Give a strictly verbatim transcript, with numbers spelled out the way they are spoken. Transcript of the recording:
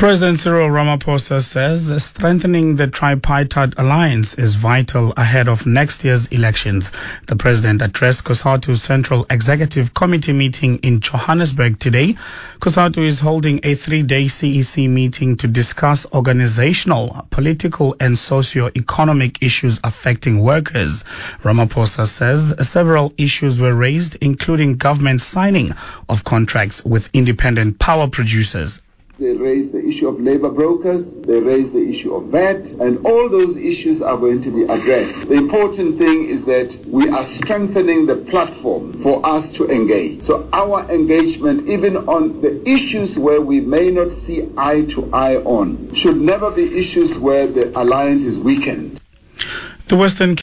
President Cyril Ramaphosa says strengthening the tripartite alliance is vital ahead of next year's elections. The president addressed COSATU's Central Executive Committee meeting in Johannesburg today. COSATU is holding a three-day C E C meeting to discuss organizational, political and socio-economic issues affecting workers. Ramaphosa says several issues were raised, including government signing of contracts with independent power producers. They raise the issue of labor brokers, they raise the issue of V A T, and all those issues are going to be addressed. The important thing is that we are strengthening the platform for us to engage. So our engagement, even on the issues where we may not see eye to eye on, should never be issues where the alliance is weakened. The Western